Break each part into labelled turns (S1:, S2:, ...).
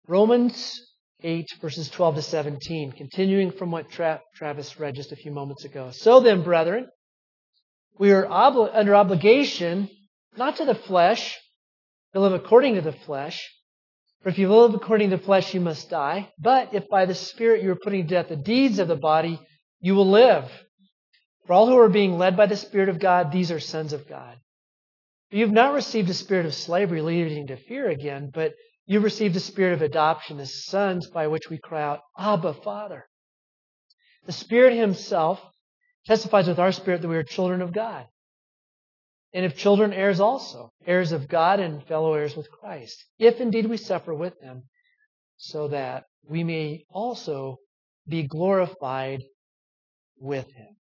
S1: Romans 8, verses 12 to 17, continuing from what Travis read just a few moments ago. So then, brethren, we are under obligation, not to the flesh, to live according to the flesh. For if you live according to the flesh, you must die. But if by the Spirit you are putting to death the deeds of the body, you will live. For all who are being led by the Spirit of God, these are sons of God. For you have not received a spirit of slavery leading to fear again, but you've received a spirit of adoption as sons, by which we cry out, Abba, Father. The Spirit Himself testifies with our spirit that we are children of God. And if children, heirs also, heirs of God and fellow heirs with Christ, if indeed we suffer with Him, so that we may also be glorified with Him.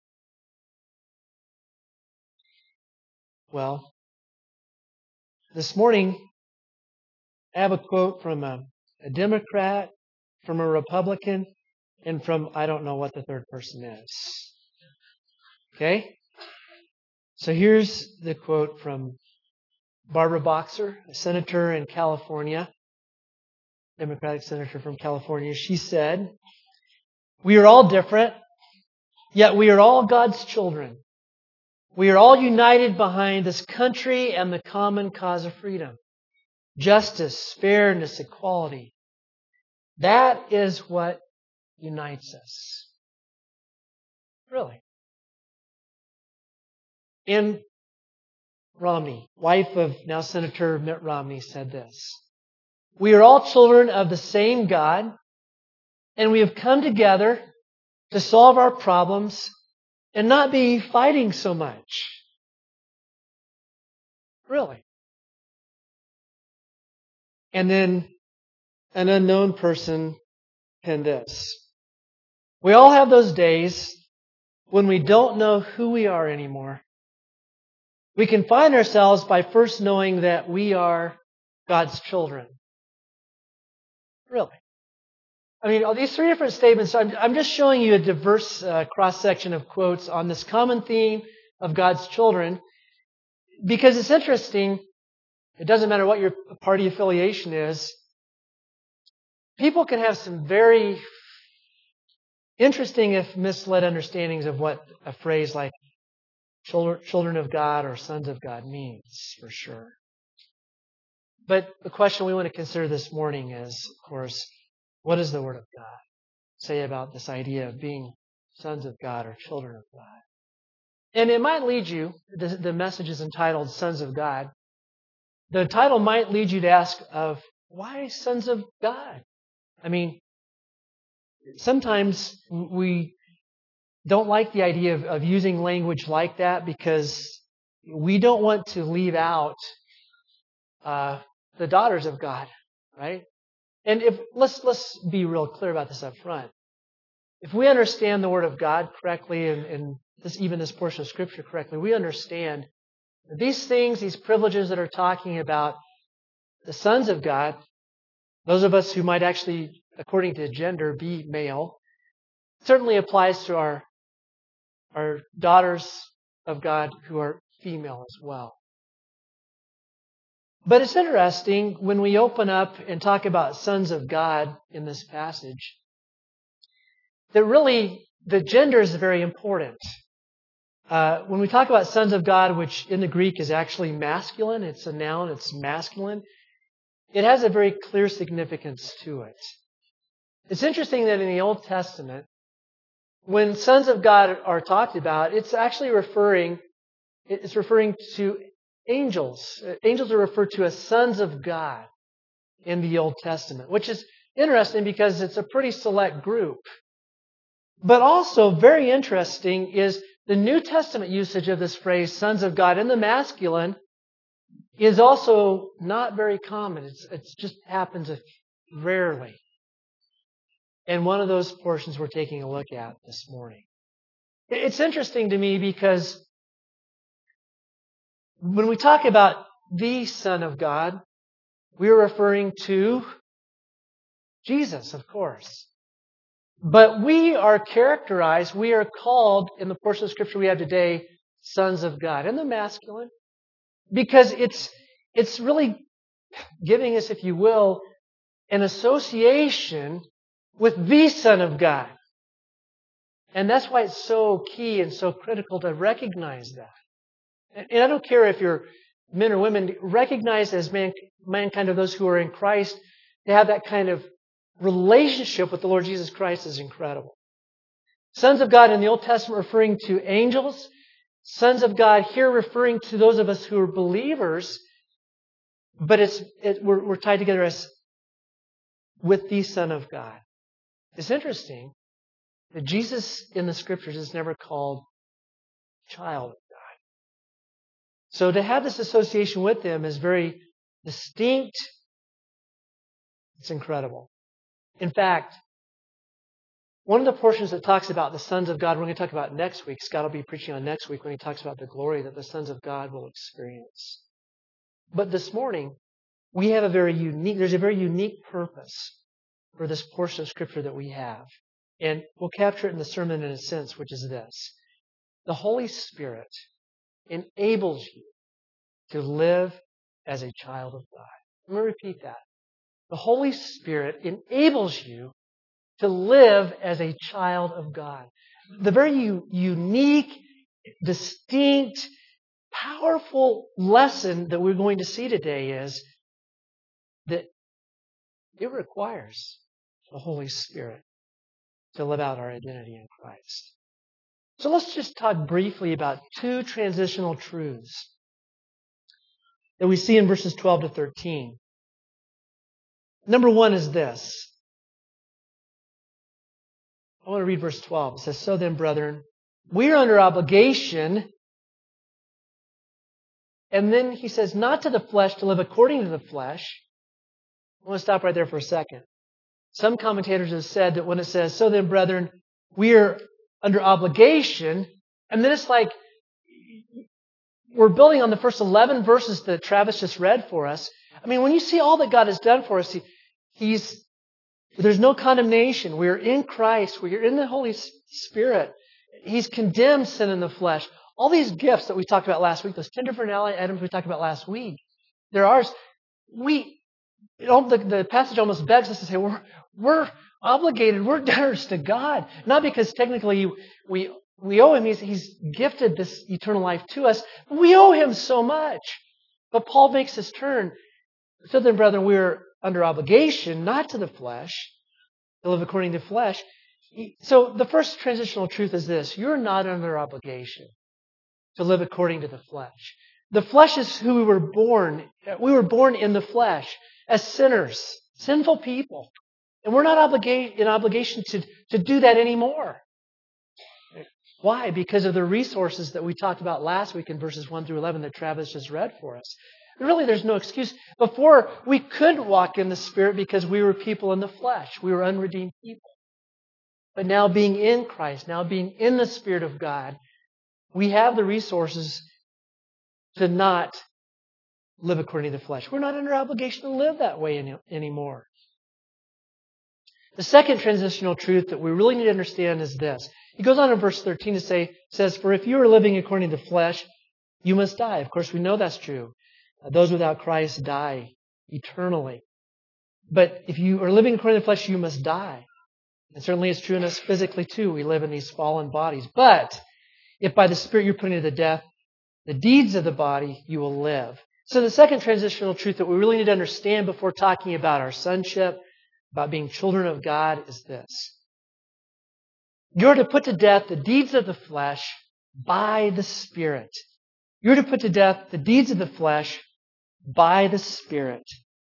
S1: Well, this morning, I have a quote from a Democrat, from a Republican, and from I don't know what the third person is. Okay? So here's the quote from Barbara Boxer, a senator in California, Democratic senator from California. She said, "We are all different, yet we are all God's children. We are all united behind this country and the common cause of freedom. Justice, fairness, equality. That is what unites us." Really. And Romney, wife of now Senator Mitt Romney, said this: "We are all children of the same God, and we have come together to solve our problems and not be fighting so much." Really. And then an unknown person penned this: "We all have those days when we don't know who we are anymore. We can find ourselves by first knowing that we are God's children." Really. I mean, all these three different statements, I'm just showing you a diverse cross-section of quotes on this common theme of God's children, because it's interesting. It doesn't matter what your party affiliation is. People can have some very interesting, if misled, understandings of what a phrase like children of God or sons of God means, for sure. But the question we want to consider this morning is, of course, what does the Word of God say about this idea of being sons of God or children of God? And it might lead you, the message is entitled Sons of God. The title might lead you to ask of, why sons of God? I mean, sometimes we don't like the idea of using language like that because we don't want to leave out the daughters of God, right? And let's be real clear about this up front. If we understand the Word of God correctly and even this portion of Scripture correctly, we understand that these things, these privileges that are talking about the sons of God, those of us who might actually, according to gender, be male, certainly applies to our daughters of God who are female as well. But it's interesting when we open up and talk about sons of God in this passage, that really the gender is very important. When we talk about sons of God, which in the Greek is actually masculine, it's a noun, it's masculine, it has a very clear significance to it. It's interesting that in the Old Testament, when sons of God are talked about, it's actually referring to angels. Angels are referred to as sons of God in the Old Testament, which is interesting because it's a pretty select group. But also very interesting is the New Testament usage of this phrase, sons of God, in the masculine is also not very common. It just happens rarely. And one of those portions we're taking a look at this morning. It's interesting to me because when we talk about the Son of God, we're referring to Jesus, of course. But we are called in the portion of Scripture we have today, sons of God, in the masculine, because it's really giving us, if you will, an association with the Son of God. And that's why it's so key and so critical to recognize that. And I don't care if you're men or women, recognize as mankind of those who are in Christ, to have that kind of relationship with the Lord Jesus Christ is incredible. Sons of God in the Old Testament referring to angels. Sons of God here referring to those of us who are believers. But we're tied together as with the Son of God. It's interesting that Jesus in the Scriptures is never called child of God. So to have this association with Him is very distinct. It's incredible. In fact, one of the portions that talks about the sons of God, we're going to talk about next week. Scott will be preaching on next week when he talks about the glory that the sons of God will experience. But this morning, there's a very unique purpose for this portion of Scripture that we have. And we'll capture it in the sermon in a sense, which is this. The Holy Spirit enables you to live as a child of God. Let me repeat that. The Holy Spirit enables you to live as a child of God. The very unique, distinct, powerful lesson that we're going to see today is that it requires the Holy Spirit to live out our identity in Christ. So let's just talk briefly about two transitional truths that we see in verses 12 to 13. Number one is this. I want to read verse 12. It says, "So then, brethren, we are under obligation." And then he says, "not to the flesh, to live according to the flesh." I want to stop right there for a second. Some commentators have said that when it says, "So then, brethren, we are under obligation," and then it's like we're building on the first 11 verses that Travis just read for us. I mean, when you see all that God has done for us, there's no condemnation. We are in Christ. We are in the Holy Spirit. He's condemned sin in the flesh. All these gifts that we talked about last week, those 10 different items we talked about last week, they're ours. The passage almost begs us to say we're obligated. We're debtors to God, not because technically we owe Him. He's gifted this eternal life to us. But we owe Him so much. But Paul makes this turn. "So then, brethren, we are under obligation, not to the flesh, to live according to the flesh." So the first transitional truth is this. You're not under obligation to live according to the flesh. The flesh is who we were born. We were born in the flesh as sinners, sinful people. And we're not in obligation to do that anymore. Why? Because of the resources that we talked about last week in verses 1 through 11 that Travis just read for us. Really, there's no excuse. Before, we could walk in the Spirit because we were people in the flesh. We were unredeemed people. But now being in Christ, now being in the Spirit of God, we have the resources to not live according to the flesh. We're not under obligation to live that way anymore. The second transitional truth that we really need to understand is this. He goes on in verse 13 to says, "For if you are living according to the flesh, you must die." Of course, we know that's true. Those without Christ die eternally. But if you are living according to the flesh, you must die. And certainly it's true in us physically too. We live in these fallen bodies. But if by the Spirit you're putting to death the deeds of the body, you will live. So the second transitional truth that we really need to understand before talking about our sonship, about being children of God, is this. You're to put to death the deeds of the flesh by the Spirit. You're to put to death the deeds of the flesh by the Spirit.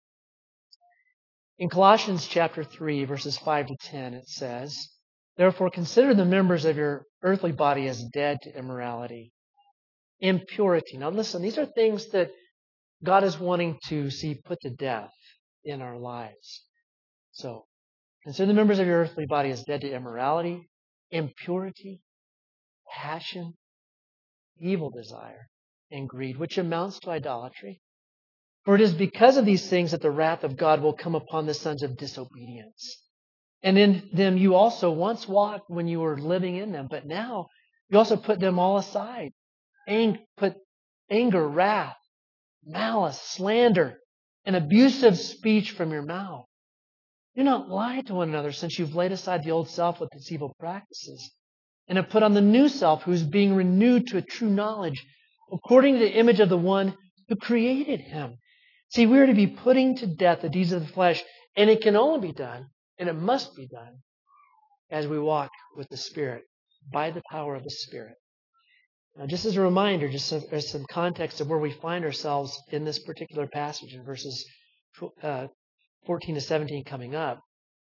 S1: In Colossians chapter 3, verses 5 to 10, it says, "Therefore consider the members of your earthly body as dead to immorality, impurity." Now listen, these are things that God is wanting to see put to death in our lives. So, consider the members of your earthly body as dead to immorality, impurity, passion, evil desire, and greed, which amounts to idolatry. For it is because of these things that the wrath of God will come upon the sons of disobedience. And in them you also once walked when you were living in them, but now you also put them all aside. Put anger, wrath, malice, slander, and abusive speech from your mouth. Do not lie to one another, since you've laid aside the old self with its evil practices, and have put on the new self, who is being renewed to a true knowledge, according to the image of the one who created him. See, we are to be putting to death the deeds of the flesh, and it can only be done, and it must be done, as we walk with the Spirit, by the power of the Spirit. Now, just as a reminder, just as some context of where we find ourselves in this particular passage in verses 14 to 17 coming up.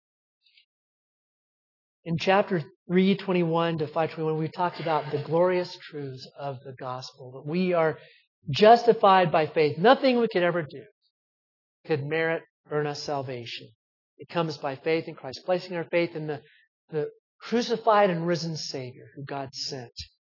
S1: In chapter 3:21 to 5:21, we talked about the glorious truths of the gospel, that we are justified by faith. Nothing we could ever do could earn us salvation. It comes by faith in Christ, placing our faith in the crucified and risen Savior who God sent.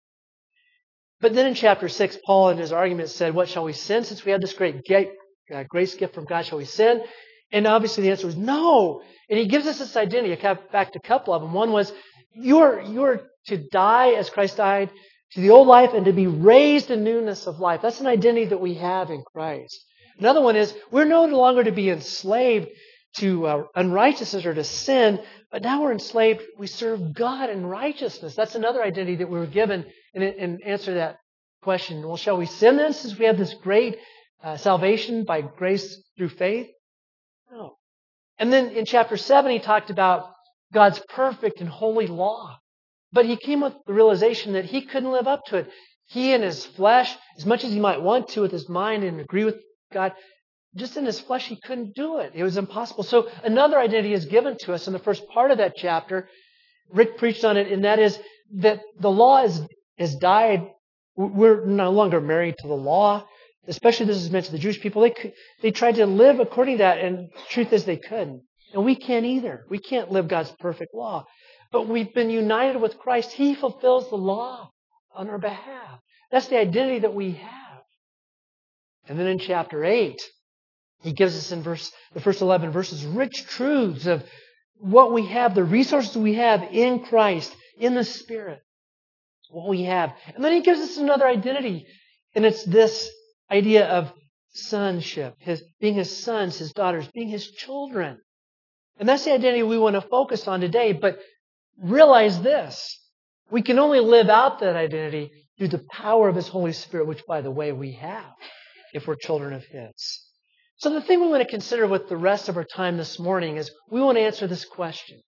S1: But then in chapter 6, Paul in his argument said, what shall we sin? Since we have this great grace gift from God, shall we sin? And obviously the answer was no. And he gives us this identity. I back to a couple of them. One was, you're to die as Christ died to the old life and to be raised in newness of life. That's an identity that we have in Christ. Another one is, we're no longer to be enslaved to unrighteousness or to sin, but now we're enslaved. We serve God in righteousness. That's another identity that we were given in answer to that question. Well, shall we sin then, since we have this great salvation by grace through faith? No. And then in chapter 7, he talked about God's perfect and holy law. But he came with the realization that he couldn't live up to it. He in his flesh, as much as he might want to with his mind and agree with God, just in his flesh, he couldn't do it. It was impossible. So another identity is given to us in the first part of that chapter. Rick preached on it, and that is that the law has died. We're no longer married to the law. Especially this is meant to the Jewish people. They tried to live according to that, and the truth is they couldn't. And we can't either. We can't live God's perfect law. But we've been united with Christ. He fulfills the law on our behalf. That's the identity that we have. And then in chapter 8, he gives us in the first 11 verses rich truths of what we have, the resources we have in Christ, in the Spirit. What we have. And then he gives us another identity. And it's this idea of sonship, being his sons, his daughters, being his children. And that's the identity we want to focus on today. But realize this. We can only live out that identity through the power of his Holy Spirit, which, by the way, we have if we're children of his. So the thing we want to consider with the rest of our time this morning is we want to answer this question.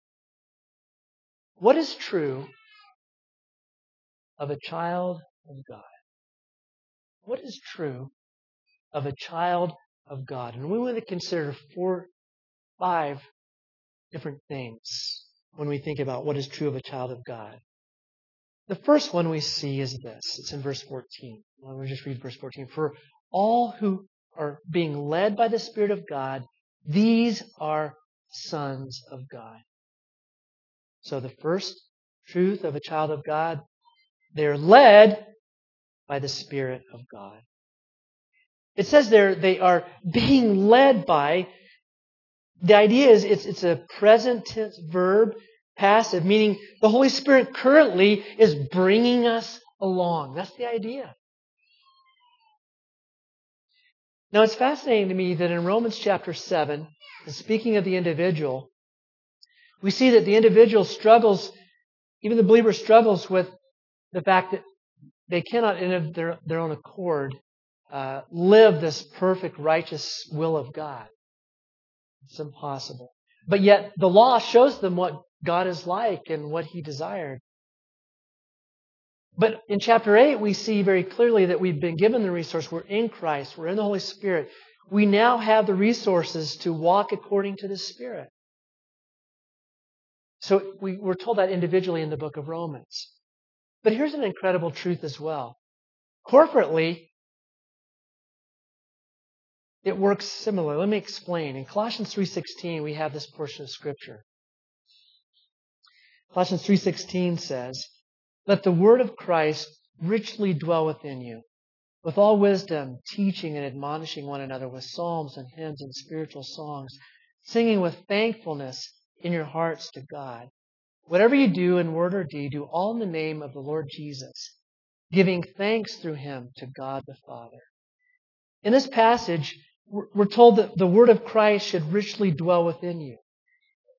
S1: What is true of a child of God? What is true of a child of God? And we want to consider 5 different things when we think about what is true of a child of God. The first one we see is this. It's in verse 14. Let me just read verse 14. For all who are being led by the Spirit of God, these are sons of God. So the first truth of a child of God, they're led by the Spirit of God. It says there they are being led by. The idea is it's a present tense verb, passive, meaning the Holy Spirit currently is bringing us along. That's the idea. Now it's fascinating to me that in Romans chapter 7, and speaking of the individual, we see that the individual struggles, even the believer struggles with the fact that they cannot, in their own accord, live this perfect, righteous will of God. It's impossible. But yet, the law shows them what God is like and what He desired. But in chapter 8, we see very clearly that we've been given the resource. We're in Christ. We're in the Holy Spirit. We now have the resources to walk according to the Spirit. So we're told that individually in the book of Romans. But here's an incredible truth as well. Corporately, it works similarly. Let me explain. In Colossians 3:16, we have this portion of Scripture. Colossians 3:16 says, "Let the word of Christ richly dwell within you, with all wisdom, teaching and admonishing one another with psalms and hymns and spiritual songs, singing with thankfulness in your hearts to God. Whatever you do in word or deed, do all in the name of the Lord Jesus, giving thanks through Him to God the Father." In this passage, we're told that the word of Christ should richly dwell within you.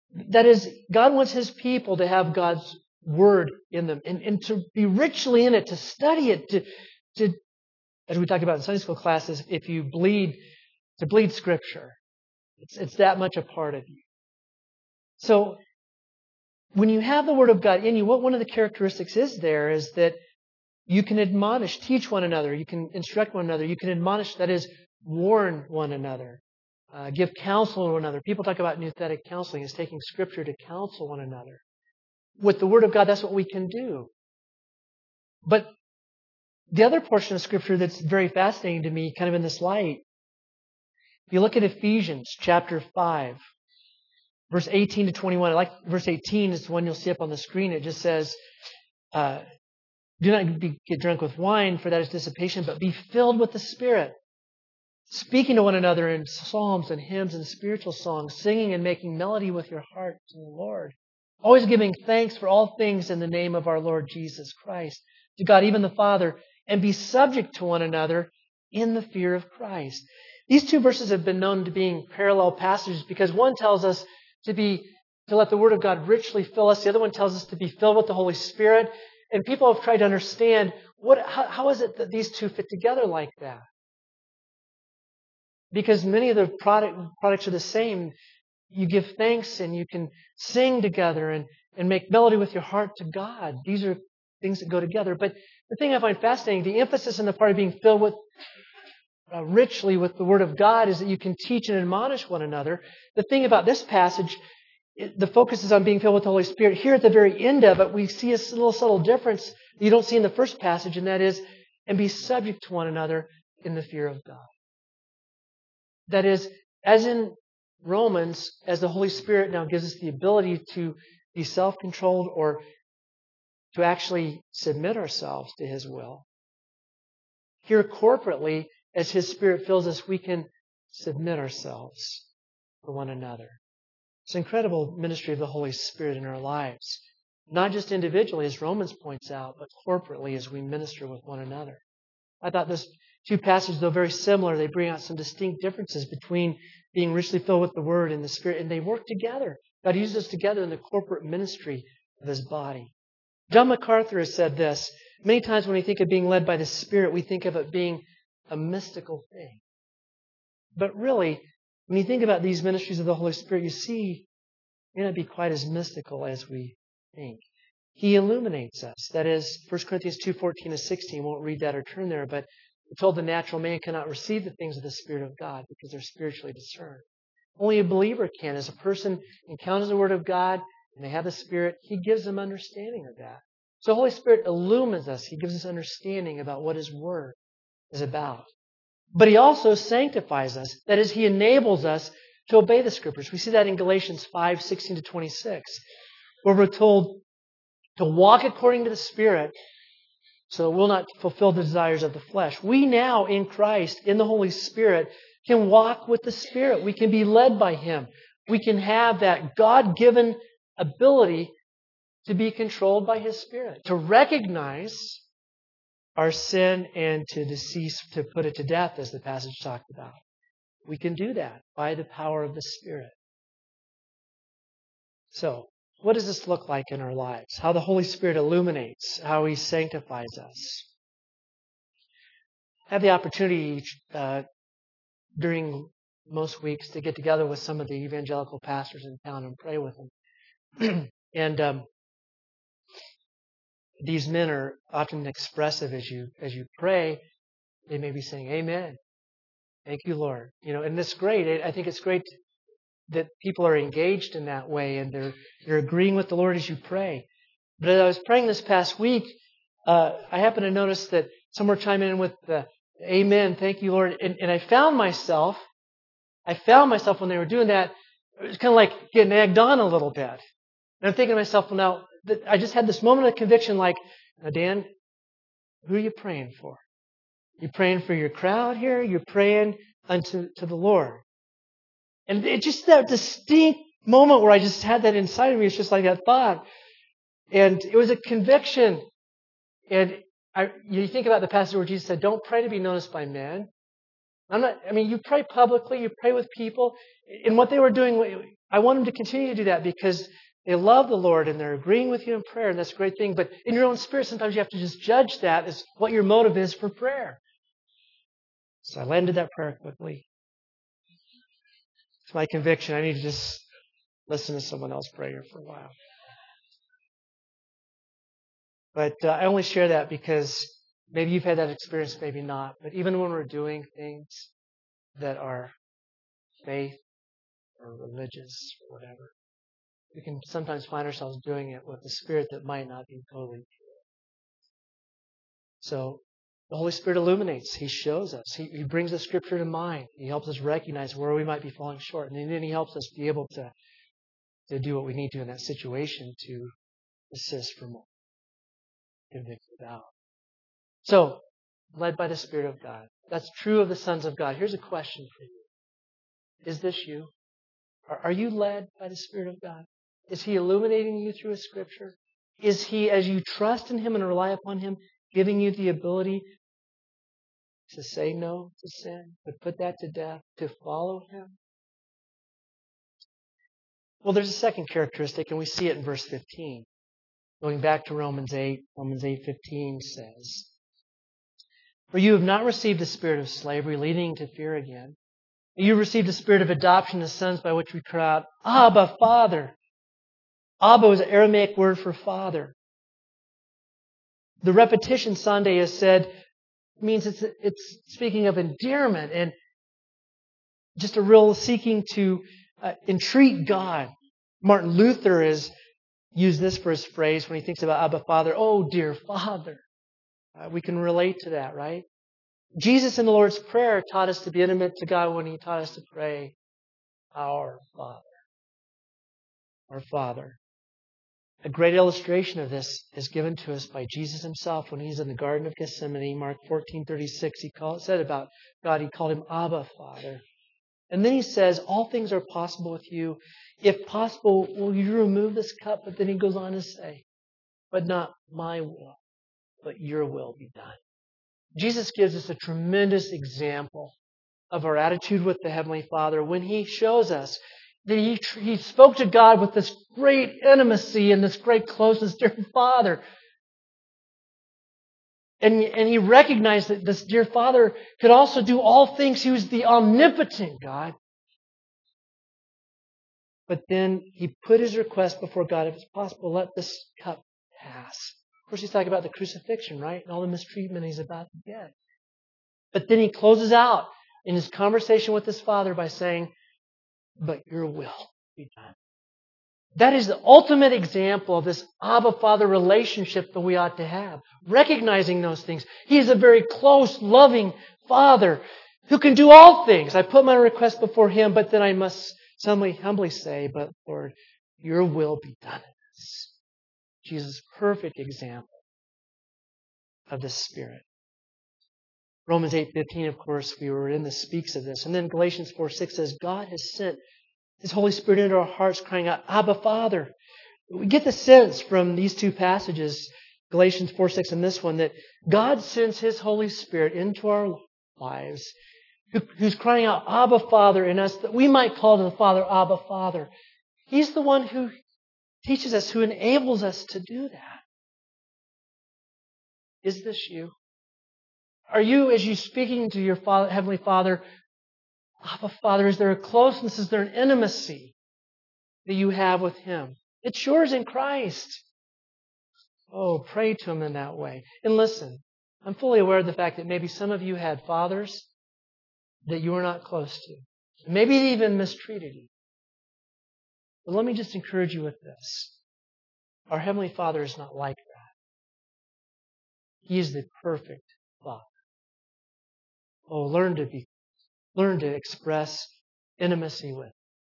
S1: That is, God wants His people to have God's Word in them and to be richly in it, to study it, to as we talked about in Sunday school classes, if you bleed, to bleed Scripture. It's that much a part of you. So, when you have the Word of God in you, what one of the characteristics is there is that you can admonish, teach one another, you can instruct one another, you can admonish, that is, warn one another, give counsel to one another. People talk about nouthetic counseling as taking Scripture to counsel one another. With the Word of God, that's what we can do. But the other portion of Scripture that's very fascinating to me, kind of in this light, if you look at Ephesians chapter 5, verse 18 to 21, I like verse 18, it's the one you'll see up on the screen. It just says, do not get drunk with wine, for that is dissipation, but be filled with the Spirit, speaking to one another in psalms and hymns and spiritual songs, singing and making melody with your heart to the Lord, always giving thanks for all things in the name of our Lord Jesus Christ, to God, even the Father, and be subject to one another in the fear of Christ. These two verses have been known to being parallel passages because one tells us to let the Word of God richly fill us. The other one tells us to be filled with the Holy Spirit. And people have tried to understand how is it that these two fit together like that? Because many of the products are the same. You give thanks and you can sing together and make melody with your heart to God. These are things that go together. But the thing I find fascinating, the emphasis in the part of being filled with richly with the Word of God is that you can teach and admonish one another. The thing about this passage, the focus is on being filled with the Holy Spirit. Here at the very end of it, we see a little subtle difference that you don't see in the first passage, and that is, and be subject to one another in the fear of God. That is, as in Romans, as the Holy Spirit now gives us the ability to be self-controlled or to actually submit ourselves to His will. Here corporately, as His Spirit fills us, we can submit ourselves to one another. It's an incredible ministry of the Holy Spirit in our lives. Not just individually, as Romans points out, but corporately as we minister with one another. I thought those two passages, though very similar, they bring out some distinct differences between being richly filled with the Word and the Spirit, and they work together. God uses us together in the corporate ministry of His body. John MacArthur has said this, many times when we think of being led by the Spirit, we think of it being a mystical thing. But really, when you think about these ministries of the Holy Spirit, you see it may not be quite as mystical as we think. He illuminates us. That is, 1 Corinthians 2:14-16. Won't read that or turn there, but we're told the natural man cannot receive the things of the Spirit of God because they're spiritually discerned. Only a believer can. As a person encounters the Word of God and they have the Spirit, He gives them understanding of that. So the Holy Spirit illumines us. He gives us understanding about what His Word is about. But He also sanctifies us. That is, He enables us to obey the Scriptures. We see that in Galatians 5:16-26, where we're told to walk according to the Spirit so that we'll not fulfill the desires of the flesh. We now, in Christ, in the Holy Spirit, can walk with the Spirit. We can be led by Him. We can have that God-given ability to be controlled by His Spirit, to recognize our sin and to put it to death, as the passage talked about. We can do that by the power of the Spirit. So, what does this look like in our lives? How the Holy Spirit illuminates, how He sanctifies us. I have the opportunity during most weeks to get together with some of the evangelical pastors in town and pray with them. And these men are often expressive as you pray. They may be saying, "Amen. Thank you, Lord." And it's great. I think it's great that people are engaged in that way and they're agreeing with the Lord as you pray. But as I was praying this past week, I happened to notice that some were chiming in with the "Amen, thank you, Lord." And I found myself when they were doing that, it was kind of like getting egged on a little bit. And I'm thinking to myself, well, now, I just had this moment of conviction like, now, Dan, who are you praying for? You're praying for your crowd here? You're praying to the Lord. And it's just that distinct moment where I just had that inside of me. It's just like that thought. And it was a conviction. And you think about the passage where Jesus said, don't pray to be noticed by men. You pray publicly, you pray with people. And what they were doing I want them to continue to do that because they love the Lord and they're agreeing with you in prayer, and that's a great thing. But in your own spirit, sometimes you have to just judge that as what your motive is for prayer. So I landed that prayer quickly. It's my conviction. I need to just listen to someone else pray here for a while. But I only share that because maybe you've had that experience, maybe not. But even when we're doing things that are faith or religious or whatever, we can sometimes find ourselves doing it with a spirit that might not be totally pure. So the Holy Spirit illuminates. He shows us. He brings the Scripture to mind. He helps us recognize where we might be falling short. And then He helps us be able to do what we need to in that situation to assist from convicted out. So, led by the Spirit of God. That's true of the sons of God. Here's a question for you. Is this you? Are you led by the Spirit of God? Is He illuminating you through His Scripture? Is He, as you trust in Him and rely upon Him, giving you the ability to say no to sin, to put that to death, to follow Him? Well, there's a second characteristic, and we see it in verse 15. Going back to Romans 8, Romans 8:15 says, "For you have not received the spirit of slavery, leading to fear again. You received the spirit of adoption as sons, by which we cry out, Abba, Father." Abba is an Aramaic word for father. The repetition Sunday has said means it's speaking of endearment and just a real seeking to entreat God. Martin Luther has used this for his phrase when he thinks about Abba, Father. Oh, dear Father. We can relate to that, right? Jesus in the Lord's Prayer taught us to be intimate to God when He taught us to pray, Our Father. Our Father. A great illustration of this is given to us by Jesus Himself when He's in the Garden of Gethsemane. Mark 14:36, He said about God, He called Him Abba, Father. And then He says, all things are possible with you. If possible, will you remove this cup? But then He goes on to say, but not my will, but your will be done. Jesus gives us a tremendous example of our attitude with the Heavenly Father when He shows us that He spoke to God with this great intimacy and this great closeness, dear Father. And He recognized that this dear Father could also do all things. He was the omnipotent God. But then He put His request before God, if it's possible, let this cup pass. Of course, He's talking about the crucifixion, right? And all the mistreatment He's about to get. But then He closes out in His conversation with His Father by saying, but your will be done. That is the ultimate example of this Abba Father relationship that we ought to have. Recognizing those things. He is a very close, loving Father who can do all things. I put my request before Him, but then I must humbly say, but Lord, your will be done in this. Jesus' perfect example of the Spirit. Romans 8:15, of course, we were in this, speaks of this. And then Galatians 4:6 says, God has sent His Holy Spirit into our hearts, crying out, Abba, Father. We get the sense from these two passages, Galatians 4:6 and this one, that God sends His Holy Spirit into our lives, who's crying out, Abba, Father, in us, that we might call to the Father, Abba, Father. He's the one who teaches us, who enables us to do that. Is this you? Are you, as you speaking to your Father, Heavenly Father, Abba, Father, is there a closeness, is there an intimacy that you have with Him? It's yours in Christ. Oh, pray to Him in that way. And listen, I'm fully aware of the fact that maybe some of you had fathers that you were not close to. Maybe they even mistreated you. But let me just encourage you with this. Our Heavenly Father is not like that. He is the perfect Father. Oh, learn to express intimacy with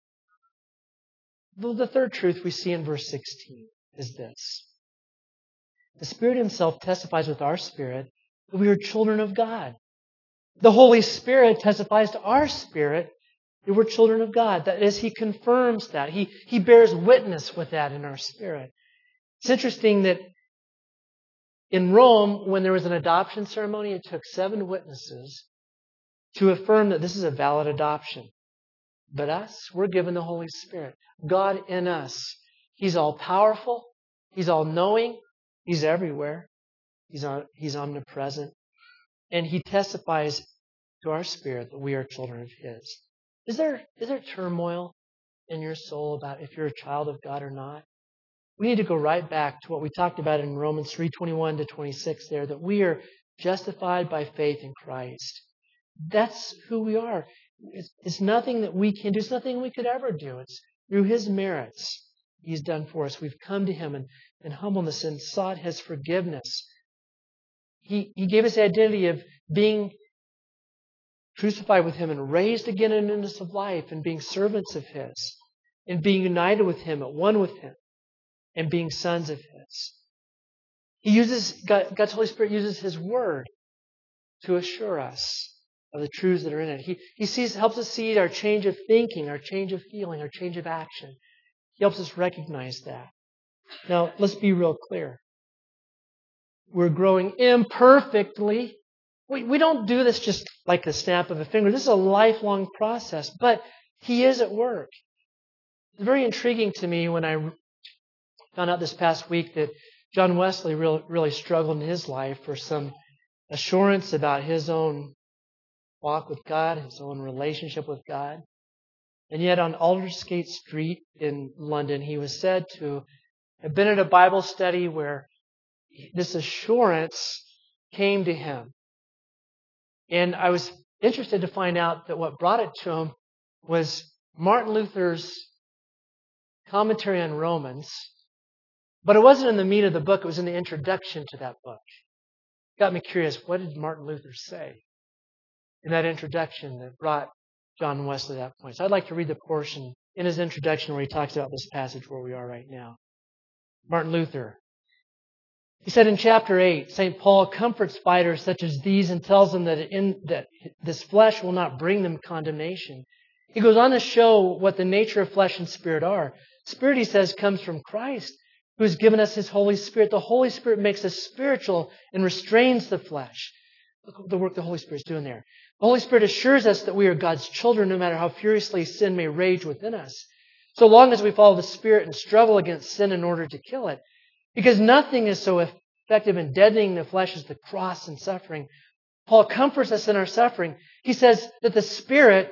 S1: Him. The third truth we see in verse 16 is this. The Spirit Himself testifies with our spirit that we are children of God. The Holy Spirit testifies to our spirit that we're children of God. That is, He confirms that. He bears witness with that in our spirit. It's interesting that in Rome, when there was an adoption ceremony, it took 7 witnesses to affirm that this is a valid adoption. But us, we're given the Holy Spirit. God in us. He's all powerful. He's all knowing. He's everywhere. He's omnipresent. And He testifies to our spirit that we are children of His. Is there turmoil in your soul about if you're a child of God or not? We need to go right back to what we talked about in Romans 3:21 to 26 there, that we are justified by faith in Christ. That's who we are. It's nothing that we can do. It's nothing we could ever do. It's through His merits He's done for us. We've come to Him in humbleness and sought His forgiveness. He gave us the identity of being crucified with Him and raised again in newness of life and being servants of His and being united with Him, at one with Him, and being sons of His. God's Holy Spirit uses His Word to assure us of the truths that are in it. He helps us see our change of thinking, our change of feeling, our change of action. He helps us recognize that. Now, let's be real clear. We're growing imperfectly. We don't do this just like a snap of a finger. This is a lifelong process, but He is at work. It's very intriguing to me when I found out this past week that John Wesley really struggled in his life for some assurance about his own walk with God, his own relationship with God. And yet on Aldersgate Street in London, he was said to have been at a Bible study where this assurance came to him. And I was interested to find out that what brought it to him was Martin Luther's commentary on Romans. But it wasn't in the meat of the book, it was in the introduction to that book. It got me curious, what did Martin Luther say in that introduction that brought John Wesley to that point? So I'd like to read the portion in his introduction where he talks about this passage where we are right now. Martin Luther. He said in chapter 8, St. Paul comforts fighters such as these and tells them that this flesh will not bring them condemnation. He goes on to show what the nature of flesh and spirit are. Spirit, he says, comes from Christ, who has given us His Holy Spirit. The Holy Spirit makes us spiritual and restrains the flesh. Look at the work the Holy Spirit is doing there. The Holy Spirit assures us that we are God's children no matter how furiously sin may rage within us, so long as we follow the Spirit and struggle against sin in order to kill it. Because nothing is so effective in deadening the flesh as the cross and suffering. Paul comforts us in our suffering. He says that the Spirit,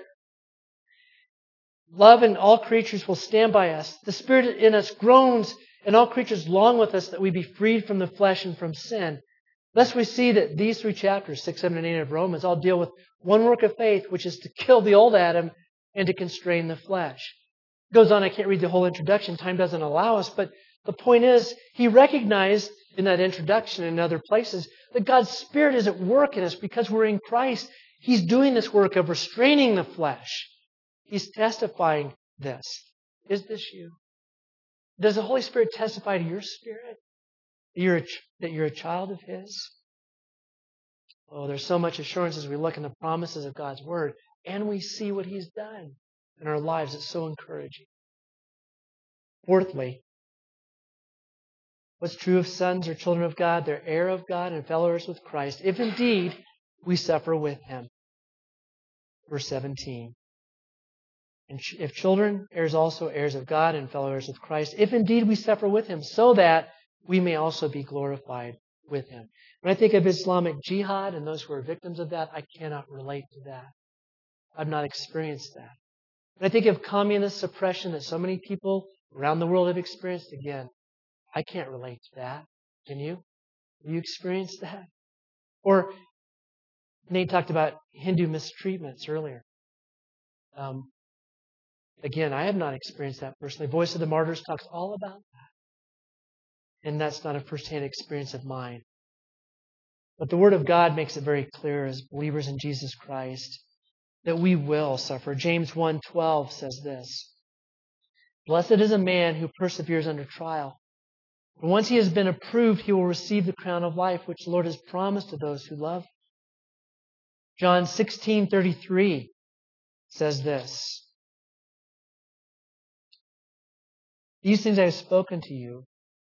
S1: love in all creatures, will stand by us. The Spirit in us groans, and all creatures long with us that we be freed from the flesh and from sin. Thus we see that these 3 chapters, 6, 7, and 8 of Romans, all deal with one work of faith, which is to kill the old Adam and to constrain the flesh. It goes on, I can't read the whole introduction, time doesn't allow us, but the point is, he recognized in that introduction and in other places that God's Spirit is at work in us because we're in Christ. He's doing this work of restraining the flesh. He's testifying this. Is this you? Does the Holy Spirit testify to your spirit that you're a child of His? Oh, there's so much assurance as we look in the promises of God's Word and we see what He's done in our lives. It's so encouraging. Fourthly, what's true of sons or children of God? They're heir of God and fellow heirs with Christ, if indeed we suffer with Him. Verse 17. And if children, heirs also, heirs of God and fellow heirs with Christ, if indeed we suffer with Him, so that we may also be glorified with Him. When I think of Islamic jihad and those who are victims of that, I cannot relate to that. I've not experienced that. When I think of communist suppression that so many people around the world have experienced, again, I can't relate to that. Can you? Have you experienced that? Or Nate talked about Hindu mistreatments earlier. Again, I have not experienced that personally. Voice of the Martyrs talks all about that. And that's not a first-hand experience of mine. But the Word of God makes it very clear as believers in Jesus Christ that we will suffer. James 1:12 says this, Blessed is a man who perseveres under trial. And once he has been approved, he will receive the crown of life which the Lord has promised to those who love Him. John 16:33 says this, These things I have spoken to you,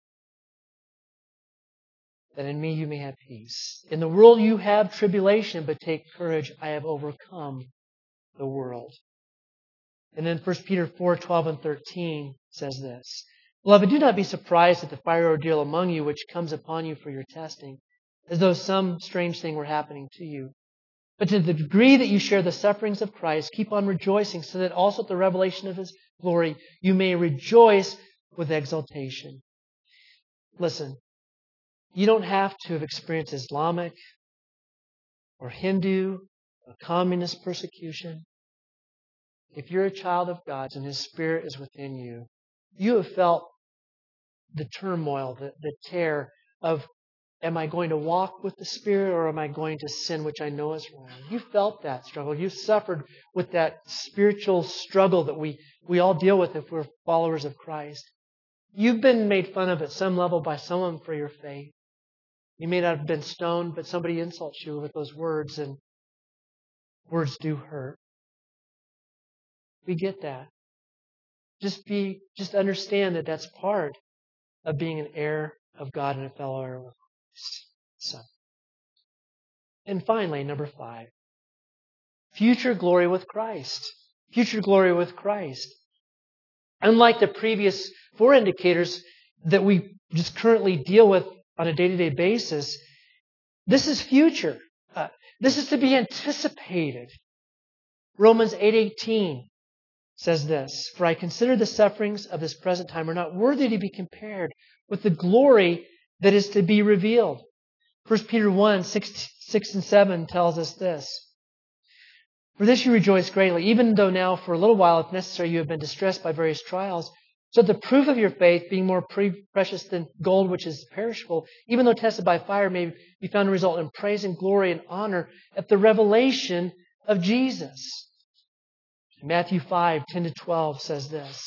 S1: that in me you may have peace. In the world you have tribulation, but take courage, I have overcome the world. And then 1 Peter 4:12 and 13 says this. Beloved, do not be surprised at the fire ordeal among you which comes upon you for your testing, as though some strange thing were happening to you. But to the degree that you share the sufferings of Christ, keep on rejoicing, so that also at the revelation of His glory you may rejoice with exultation. Listen, you don't have to have experienced Islamic or Hindu or communist persecution. If you're a child of God's and His Spirit is within you, you have felt the turmoil, the tear of, am I going to walk with the Spirit or am I going to sin, which I know is wrong? You felt that struggle. You suffered with that spiritual struggle that we all deal with if we're followers of Christ. You've been made fun of at some level by someone for your faith. You may not have been stoned, but somebody insults you with those words, and words do hurt. We get that. Just understand that that's part of being an heir of God and a fellow heir with Christ. So, and finally, number 5, future glory with Christ. Future glory with Christ. Unlike the previous 4 indicators that we just currently deal with on a day-to-day basis, this is future. This is to be anticipated. Romans 8:18 says this, for I consider the sufferings of this present time are not worthy to be compared with the glory that is to be revealed. 1 Peter 1:6 and 7 tells us this. For this you rejoice greatly, even though now for a little while, if necessary, you have been distressed by various trials, so that the proof of your faith, being more precious than gold which is perishable, even though tested by fire, may be found to result in praise and glory and honor at the revelation of Jesus. Matthew 5:10-12 says this.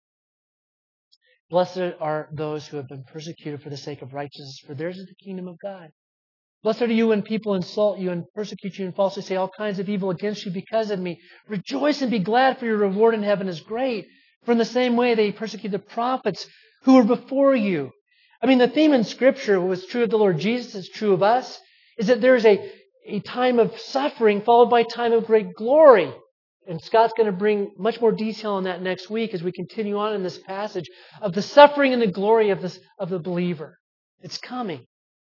S1: Blessed are those who have been persecuted for the sake of righteousness, for theirs is the kingdom of God. Blessed are you when people insult you and persecute you and falsely say all kinds of evil against you because of me. Rejoice and be glad, for your reward in heaven is great. For in the same way they persecuted the prophets who were before you. I mean, the theme in Scripture, what was true of the Lord Jesus is true of us, is that there's a time of suffering followed by a time of great glory. And Scott's going to bring much more detail on that next week as we continue on in this passage of the suffering and the glory of the believer. It's coming.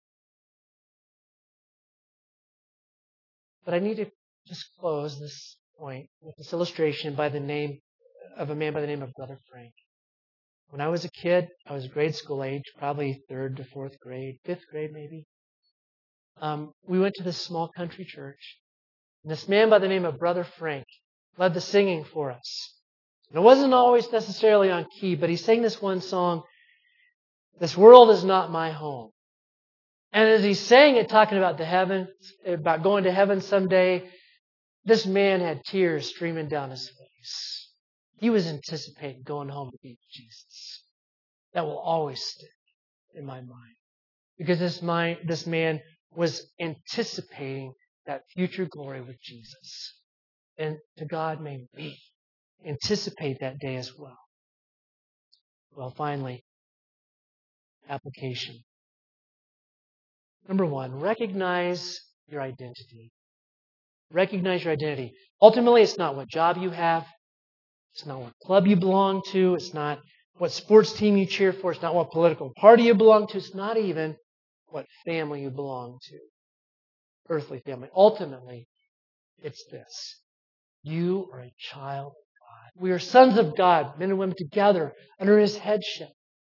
S1: But I need to just close this point with this illustration by the name of a man by the name of Brother Frank. When I was a kid, I was grade school age, probably 3rd to 4th grade, 5th grade maybe. We went to this small country church. And this man by the name of Brother Frank led the singing for us. And it wasn't always necessarily on key, but he sang this one song, This World Is Not My Home. And as he sang it, talking about the heaven, about going to heaven someday, this man had tears streaming down his face. He was anticipating going home to be with Jesus. That will always stick in my mind. Because this man was anticipating that future glory with Jesus. And to God may we anticipate that day as well. Well, finally, application. Number 1, recognize your identity. Recognize your identity. Ultimately, it's not what job you have. It's not what club you belong to. It's not what sports team you cheer for. It's not what political party you belong to. It's not even what family you belong to. Earthly family. Ultimately, it's this. You are a child of God. We are sons of God, men and women together under His headship.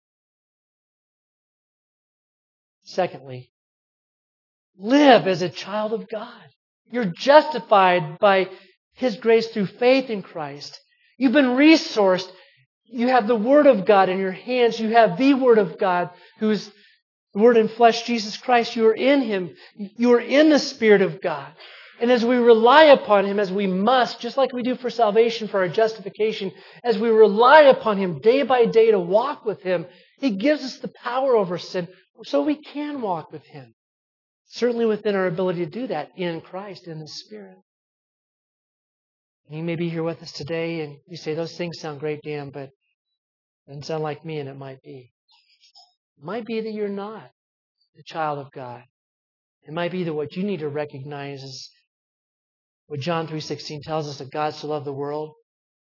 S1: Secondly, live as a child of God. You're justified by His grace through faith in Christ. You've been resourced. You have the Word of God in your hands. You have the Word of God, who is the Word in flesh, Jesus Christ. You are in Him. You are in the Spirit of God. And as we rely upon Him, as we must, just like we do for salvation, for our justification, as we rely upon Him day by day to walk with Him, He gives us the power over sin so we can walk with Him. Certainly within our ability to do that in Christ, in the Spirit. And you may be here with us today and you say, those things sound great, Dan, but it doesn't sound like me, and it might be. It might be that you're not a child of God. It might be that what you need to recognize is what John 3:16 tells us, that God so loved the world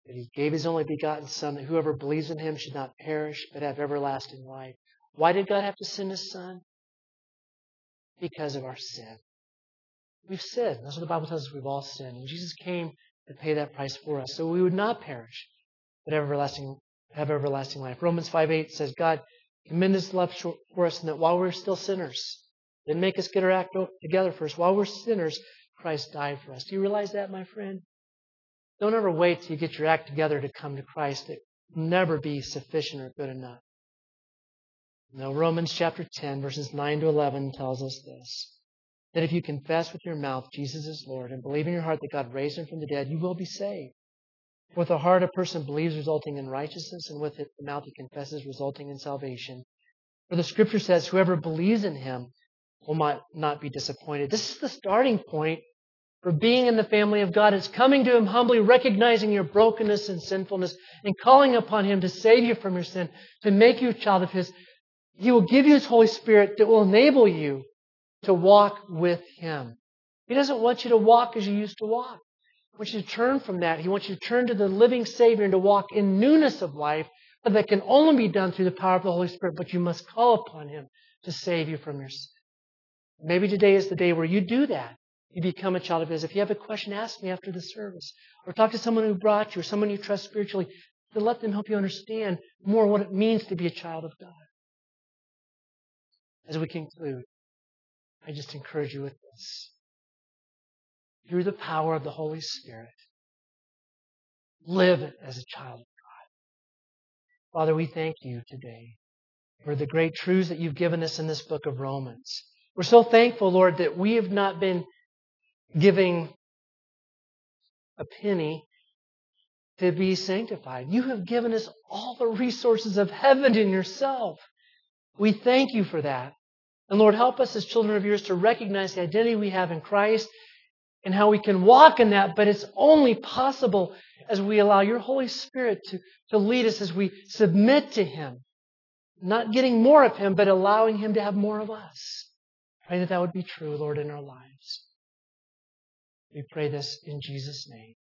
S1: that He gave His only begotten Son, that whoever believes in Him should not perish, but have everlasting life. Why did God have to send His Son? Because of our sin. We've sinned. That's what the Bible tells us. We've all sinned. And Jesus came to pay that price for us, so we would not perish, but have everlasting life. Romans 5:8 says, God commended His love for us, and that while we were still sinners, didn't make us get our act together first. While we're sinners, Christ died for us. Do you realize that, my friend? Don't ever wait till you get your act together to come to Christ. It will never be sufficient or good enough. No, Romans chapter 10, verses 9 to 11 tells us this. That if you confess with your mouth Jesus is Lord and believe in your heart that God raised Him from the dead, you will be saved. With the heart a person believes, resulting in righteousness, and with the mouth he confesses, resulting in salvation. For the Scripture says, whoever believes in Him will not be disappointed. This is the starting point for being in the family of God. It's coming to Him humbly, recognizing your brokenness and sinfulness, and calling upon Him to save you from your sin, to make you a child of His. He will give you His Holy Spirit that will enable you to walk with Him. He doesn't want you to walk as you used to walk. He wants you to turn from that. He wants you to turn to the living Savior and to walk in newness of life, but that can only be done through the power of the Holy Spirit. But you must call upon Him to save you from your sin. Maybe today is the day where you do that. You become a child of His. If you have a question, ask me after the service. Or talk to someone who brought you or someone you trust spiritually to let them help you understand more what it means to be a child of God. As we conclude, I just encourage you with this. Through the power of the Holy Spirit, live as a child of God. Father, we thank You today for the great truths that You've given us in this book of Romans. We're so thankful, Lord, that we have not been giving a penny to be sanctified. You have given us all the resources of heaven in Yourself. We thank You for that. And Lord, help us as children of Yours to recognize the identity we have in Christ and how we can walk in that, but it's only possible as we allow Your Holy Spirit to lead us as we submit to Him. Not getting more of Him, but allowing Him to have more of us. Pray that would be true, Lord, in our lives. We pray this in Jesus' name.